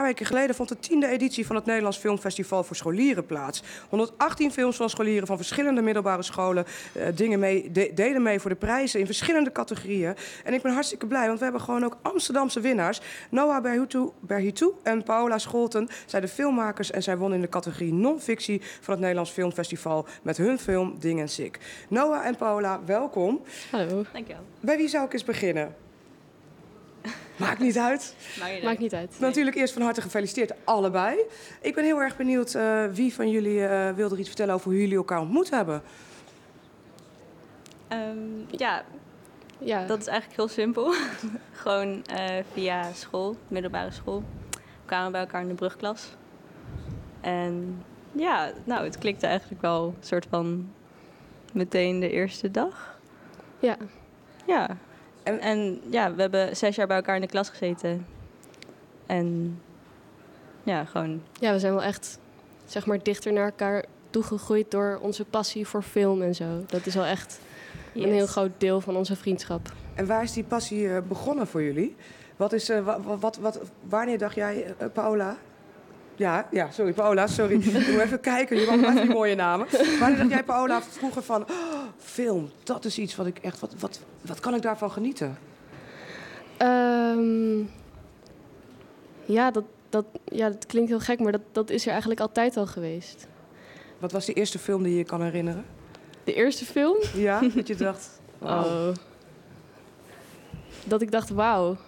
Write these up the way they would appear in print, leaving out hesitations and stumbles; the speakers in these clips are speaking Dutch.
weken geleden vond de 10e editie van het Nederlands Filmfestival voor Scholieren plaats. 118 films van scholieren van verschillende middelbare scholen deden mee voor de prijzen in verschillende categorieën. En ik ben hartstikke blij, want we hebben gewoon ook Amsterdamse winnaars. Noah Berhitou en Paola Scholten zijn de filmmakers en zij wonnen in de categorie non-fictie van het Nederlands Filmfestival met hun film Ding en Sik. Noah en Paola, welkom. Hallo. Dankjewel. Bij wie zou ik eens beginnen? Maakt niet uit. Maakt niet uit. Nee. Natuurlijk eerst van harte gefeliciteerd, allebei. Ik ben heel erg benieuwd wie van jullie wil er iets vertellen over hoe jullie elkaar ontmoet hebben. Dat is eigenlijk heel simpel. Gewoon via school, middelbare school. We kwamen bij elkaar in de brugklas. En ja, nou, het klikte eigenlijk wel een soort van meteen de eerste dag. Ja. Ja. En ja, we hebben 6 jaar bij elkaar in de klas gezeten. En ja, gewoon... Ja, we zijn wel echt, zeg maar, dichter naar elkaar toegegroeid door onze passie voor film en zo. Dat is wel echt een heel groot deel van onze vriendschap. En waar is die passie begonnen voor jullie? Wanneer dacht jij, Paola? Ja, sorry, Paola, sorry. Ik moet even kijken, je mag die mooie namen. Wanneer dacht jij, Paola, vroeger van... film, dat is iets wat ik echt... Wat kan ik daarvan genieten? Dat klinkt heel gek, maar dat is er eigenlijk altijd al geweest. Wat was de eerste film die je kan herinneren? De eerste film? Ja, dat je dacht... Wow. Oh. Dat ik dacht, wauw.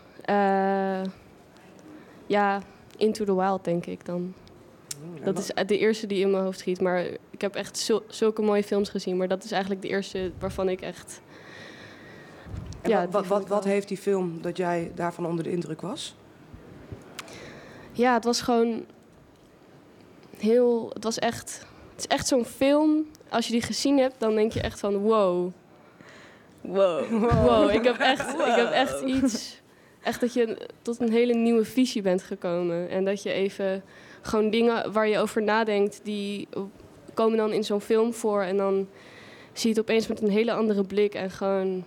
Into the Wild, denk ik dan. Dat is de eerste die in mijn hoofd schiet. Maar ik heb echt zulke mooie films gezien. Maar dat is eigenlijk de eerste waarvan ik echt... En wat heeft die film dat jij daarvan onder de indruk was? Ja, het was gewoon heel... Het is echt zo'n film. Als je die gezien hebt, dan denk je echt van wow. Wow. Ik heb echt iets... Echt dat je tot een hele nieuwe visie bent gekomen. En dat je even gewoon dingen waar je over nadenkt, die komen dan in zo'n film voor. En dan zie je het opeens met een hele andere blik. En gewoon...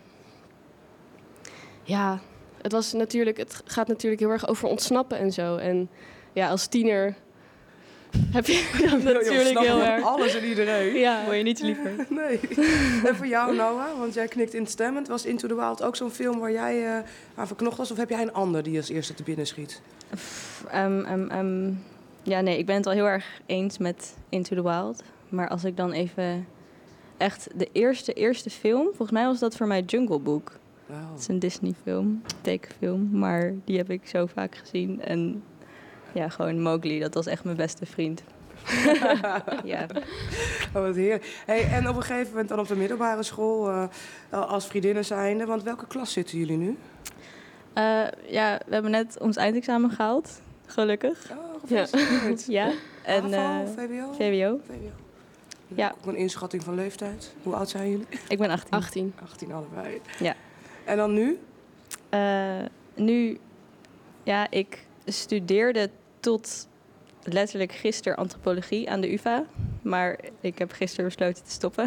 Ja, het gaat natuurlijk heel erg over ontsnappen en zo. En ja, als tiener heb je dat natuurlijk heel erg. Alles en iedereen. Ja. Word je niet liever? Nee. En voor jou, Noah, want jij knikt instemmend. Was Into the Wild ook zo'n film waar jij aan verknocht was? Of heb jij een ander die als eerste te binnen schiet? Ja, nee, ik ben het al heel erg eens met Into the Wild. Maar als ik dan even... Echt de eerste film, volgens mij was dat voor mij Jungle Book. Wow. Het is een Disney-film, tekenfilm, maar die heb ik zo vaak gezien. En ja, gewoon Mowgli, dat was echt mijn beste vriend. Ja. Oh, wat heerlijk. Hey, en op een gegeven moment dan op de middelbare school als vriendinnen zijnde. Want welke klas zitten jullie nu? We hebben net ons eindexamen gehaald, gelukkig. Oh, gefeliciteerd. Ja. En HAVO, VWO? VWO. Ja. Ook een inschatting van leeftijd. Hoe oud zijn jullie? Ik ben 18. 18. 18 allebei. Ja. En dan nu? Ik studeerde tot letterlijk gisteren antropologie aan de UvA. Maar ik heb gisteren besloten te stoppen.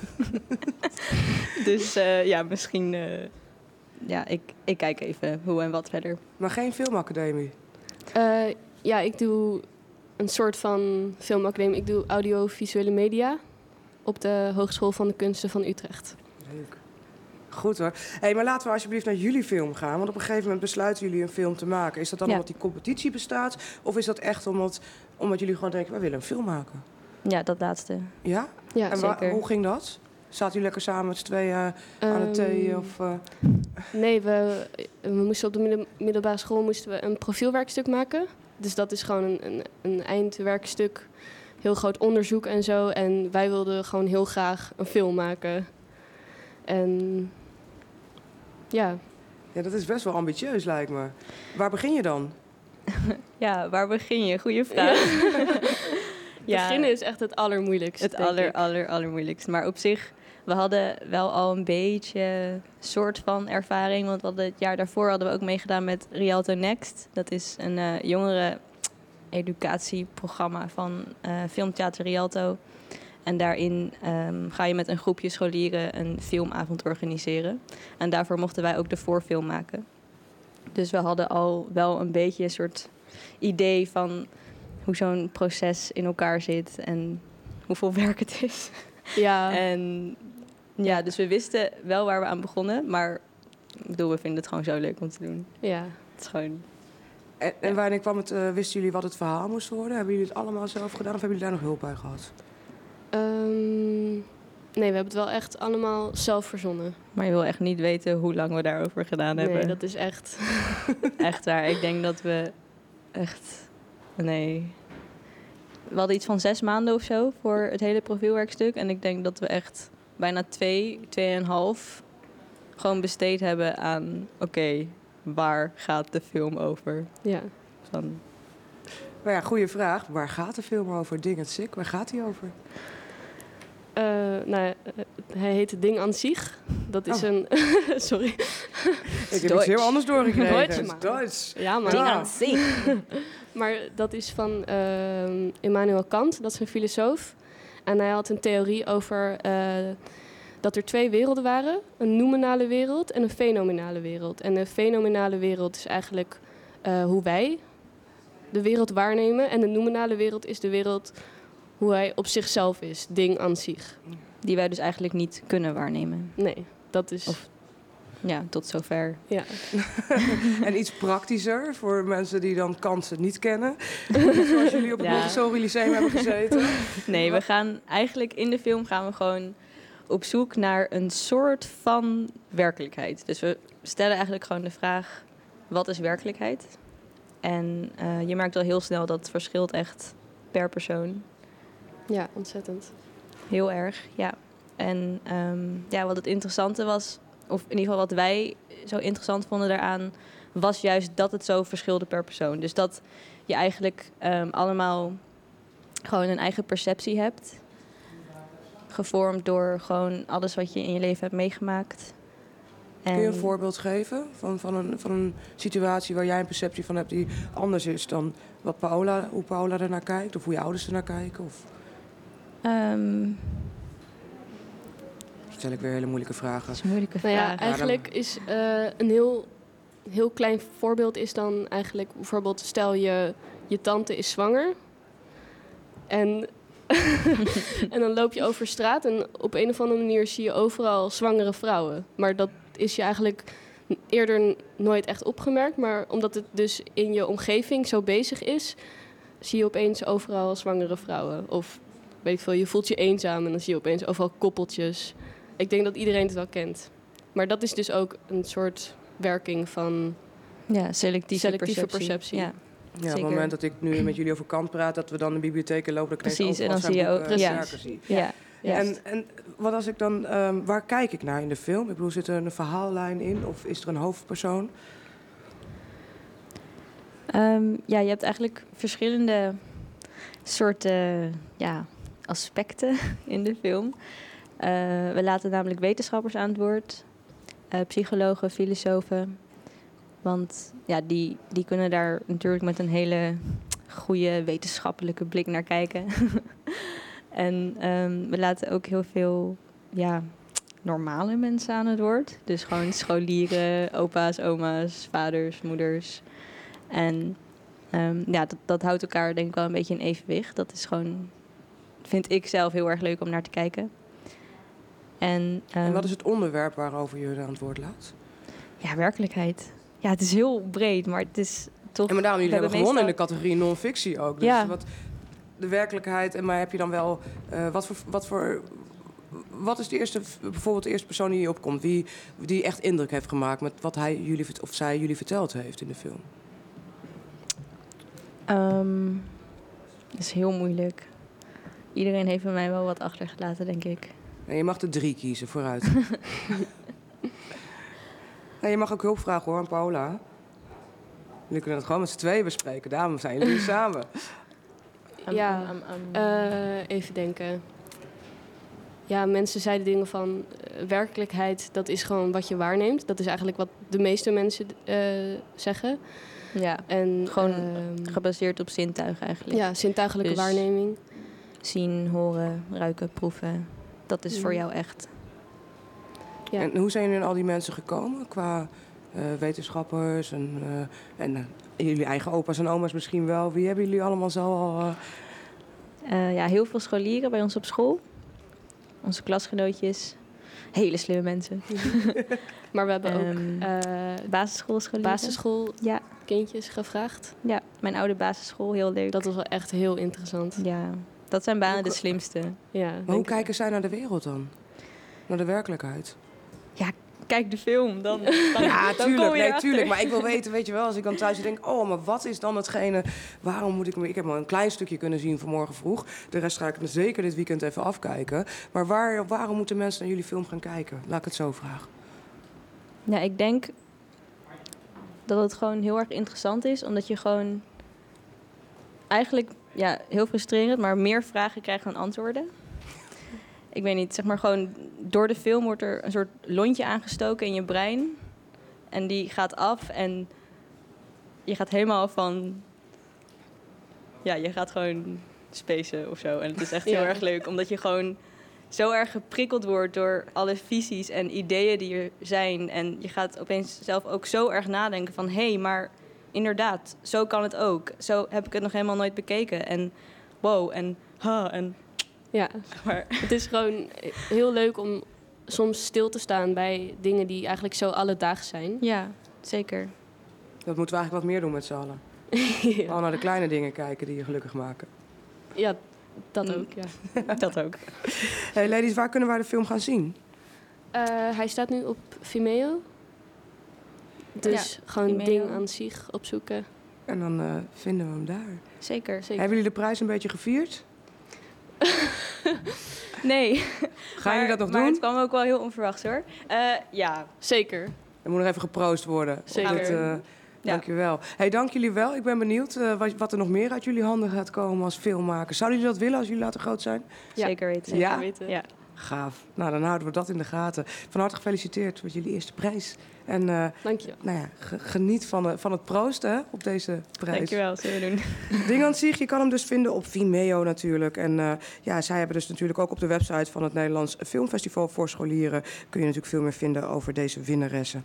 Dus misschien... ik kijk even hoe en wat verder. Maar geen filmacademie? Ik doe een soort van filmacademie. Ik doe audiovisuele media op de Hogeschool van de Kunsten van Utrecht. Leuk. Goed hoor. Hey, maar laten we alsjeblieft naar jullie film gaan. Want op een gegeven moment besluiten jullie een film te maken. Is dat dan omdat die competitie bestaat? Of is dat echt omdat jullie gewoon denken, wij willen een film maken? Ja, dat laatste. Ja? Ja, en zeker. Hoe ging dat? Zaten jullie lekker samen met z'n tweeën aan het thee? Nee, we moesten op de middelbare school een profielwerkstuk maken. Dus dat is gewoon een eindwerkstuk. Heel groot onderzoek en zo. En wij wilden gewoon heel graag een film maken. En ja. Ja, dat is best wel ambitieus, lijkt me. Waar begin je dan? Ja, waar begin je? Goeie vraag. Beginnen is echt het allermoeilijkste. Het allermoeilijkste. Maar op zich, we hadden wel al een beetje soort van ervaring. Want het jaar daarvoor hadden we ook meegedaan met Rialto Next. Dat is een jongeren educatieprogramma van Filmtheater Rialto. En daarin ga je met een groepje scholieren een filmavond organiseren. En daarvoor mochten wij ook de voorfilm maken. Dus we hadden al wel een beetje een soort idee van hoe zo'n proces in elkaar zit en hoeveel werk het is. Ja, En ja, dus we wisten wel waar we aan begonnen, maar ik bedoel, we vinden het gewoon zo leuk om te doen. ja. Het is gewoon... En wanneer kwam het, wisten jullie wat het verhaal moest worden? Hebben jullie het allemaal zelf gedaan of hebben jullie daar nog hulp bij gehad? Nee, we hebben het wel echt allemaal zelf verzonnen. Maar je wil echt niet weten hoe lang we daarover gedaan hebben. Nee, dat is echt... Echt waar. Ik denk dat we echt... Nee. We hadden iets van 6 maanden of zo voor het hele profielwerkstuk. En ik denk dat we echt bijna 2,5 gewoon besteed hebben aan... Oké, waar gaat de film over? Ja. Van, Nou ja, goede vraag. Waar gaat de film over? Ding en Sick, waar gaat die over? Hij heet Het Ding aan zich. Dat is een... Sorry. Ik heb iets heel anders doorgekregen. Duits, Het man. is Duits. Ja, maar... Ja. Maar dat is van Immanuel Kant, dat is een filosoof. En hij had een theorie over dat er 2 werelden waren. Een nominale wereld en een fenomenale wereld. En de fenomenale wereld is eigenlijk hoe wij de wereld waarnemen. En de nominale wereld is de wereld hoe hij op zichzelf is, ding aan zich. die wij dus eigenlijk niet kunnen waarnemen. Nee, dat is... Of- Ja, tot zover. Ja. En iets praktischer voor mensen die dan kansen niet kennen. Zoals jullie op het Ja. Montessori Lyceum hebben gezeten. Nee, we gaan eigenlijk in de film gaan we gewoon op zoek naar een soort van werkelijkheid. Dus we stellen eigenlijk gewoon de vraag, wat is werkelijkheid? En je merkt al heel snel dat het verschilt echt per persoon. Ja, ontzettend. Heel erg, ja. En ja, wat het interessante was, of in ieder geval wat wij zo interessant vonden daaraan, was juist dat het zo verschilde per persoon. Dus dat je eigenlijk allemaal gewoon een eigen perceptie hebt. Gevormd door gewoon alles wat je in je leven hebt meegemaakt. Kun je een voorbeeld geven van een situatie waar jij een perceptie van hebt die anders is dan hoe Paola ernaar kijkt? Of hoe je ouders ernaar kijken? Of stel ik weer hele moeilijke vragen. Dat is een moeilijke Nou ja, vraag. eigenlijk is een heel klein voorbeeld is dan eigenlijk bijvoorbeeld, stel je tante is zwanger en, en dan loop je over straat en op een of andere manier zie je overal zwangere vrouwen. Maar dat is je eigenlijk eerder nooit echt opgemerkt, maar omdat het dus in je omgeving zo bezig is, zie je opeens overal zwangere vrouwen. Of weet ik veel, je voelt je eenzaam en dan zie je opeens overal koppeltjes. Ik denk dat iedereen het wel kent. Maar dat is dus ook een soort werking van Ja, selectieve perceptie. Ja, Ja, op het zeker. moment dat ik nu met jullie over Kant praat, dat we dan in bibliotheken lopen, dat ik Precies, ineens en dan overal zie je zijn ook- boeken, precies. werken zie. Ja. En wat als ik dan, waar kijk ik naar in de film? Ik bedoel, zit er een verhaallijn in of is er een hoofdpersoon? Ja, je hebt eigenlijk verschillende soorten aspecten in de film. We laten namelijk wetenschappers aan het woord, psychologen, filosofen. Want ja, die kunnen daar natuurlijk met een hele goede wetenschappelijke blik naar kijken. En we laten ook heel veel normale mensen aan het woord. Dus gewoon scholieren, opa's, oma's, vaders, moeders. En dat houdt elkaar denk ik wel een beetje in evenwicht. Dat is gewoon, vind ik zelf heel erg leuk om naar te kijken. En En wat is het onderwerp waarover je aan het woord laat? ja, werkelijkheid. Ja, het is heel breed, maar het is toch... En maar daarom, jullie we hebben gewonnen in de meestal- categorie non-fictie ook. Dus Ja. de werkelijkheid, maar heb je dan wel... wat is bijvoorbeeld de eerste persoon die je opkomt? Die echt indruk heeft gemaakt met wat hij jullie of zij jullie verteld heeft in de film? Dat is heel moeilijk. Iedereen heeft bij mij wel wat achtergelaten, denk ik. En je mag er 3 kiezen, vooruit. En je mag ook hulp vragen hoor, aan Paola. Jullie kunnen het gewoon met z'n tweeën bespreken. Daarom zijn jullie samen. Even denken. Ja, mensen zeiden dingen van werkelijkheid, dat is gewoon wat je waarneemt. Dat is eigenlijk wat de meeste mensen zeggen. Ja, En gewoon gebaseerd op zintuigen eigenlijk. ja, zintuigelijke Dus- waarneming. Zien, horen, ruiken, proeven. Dat is voor Mm. jou echt. Ja. En hoe zijn jullie aan al die mensen gekomen? Qua wetenschappers en jullie eigen opa's en oma's misschien wel. Wie hebben jullie allemaal zo al... Ja, heel veel scholieren bij ons op school. Onze klasgenootjes. Hele slimme mensen. Maar we hebben ook Basisschoolscholieren. Ja. basisschoolkindjes gevraagd. Ja, mijn oude basisschool, heel leuk. Dat was wel echt heel interessant. Ja, dat zijn bijna de slimste. Ja, Maar hoe kijken zij naar de wereld dan? Naar de werkelijkheid? Kijk de film, dan Ja, dan kom je tuurlijk. erachter. Tuurlijk. Maar ik wil weten, weet je wel, als ik dan thuis denk... oh, maar wat is dan hetgene... waarom moet ik... Ik heb maar een klein stukje kunnen zien vanmorgen vroeg. De rest ga ik zeker dit weekend even afkijken. Maar waarom moeten mensen naar jullie film gaan kijken? Laat ik het zo vragen. Ja, ik denk dat het gewoon heel erg interessant is. Omdat je gewoon eigenlijk, ja, heel frustrerend, maar meer vragen krijgt dan antwoorden. Ik weet niet, zeg maar gewoon door de film wordt er een soort lontje aangestoken in je brein. En die gaat af en je gaat helemaal van... Ja, je gaat gewoon spacen of zo. En het is echt heel erg leuk, omdat je gewoon zo erg geprikkeld wordt door alle visies en ideeën die er zijn. En je gaat opeens zelf ook zo erg nadenken van... hé, maar inderdaad, zo kan het ook. Zo heb ik het nog helemaal nooit bekeken. En wow, en en... Ja, Maar het is gewoon heel leuk om soms stil te staan bij dingen die eigenlijk zo alledaags zijn. ja, zeker. Dat moeten we eigenlijk wat meer doen met z'n allen. Ja, Al naar de kleine dingen kijken die je gelukkig maken. ja, dat ook, ja. Dat ook. Hey ladies, waar kunnen wij de film gaan zien? Hij staat nu op Vimeo. Dus Ja, gewoon Vimeo. ding aan zich opzoeken. En dan vinden we hem daar. Zeker. Zeker. Hebben jullie de prijs een beetje gevierd? Nee. Gaan jullie dat nog maar doen? het kwam ook wel heel onverwachts hoor. Ja, Zeker. Er moet nog even geproost worden. Zeker. Op dit, Ja. Dank je wel. Hey, dank jullie wel. Ik ben benieuwd wat er nog meer uit jullie handen gaat komen als filmmakers. Zouden jullie dat willen als jullie later groot zijn? Ja. zeker weten. Zeker Ja? weten. Ja. Gaaf. Nou, dan houden we dat in de gaten. Van harte gefeliciteerd met jullie eerste prijs. En Dank je. nou ja, geniet van het proosten hè, op deze prijs. Dankjewel, zullen we doen. Ding aan zich, je kan hem dus vinden op Vimeo natuurlijk. En ja, zij hebben dus natuurlijk ook op de website van het Nederlands Filmfestival voor Scholieren... kun je natuurlijk veel meer vinden over deze winnaressen.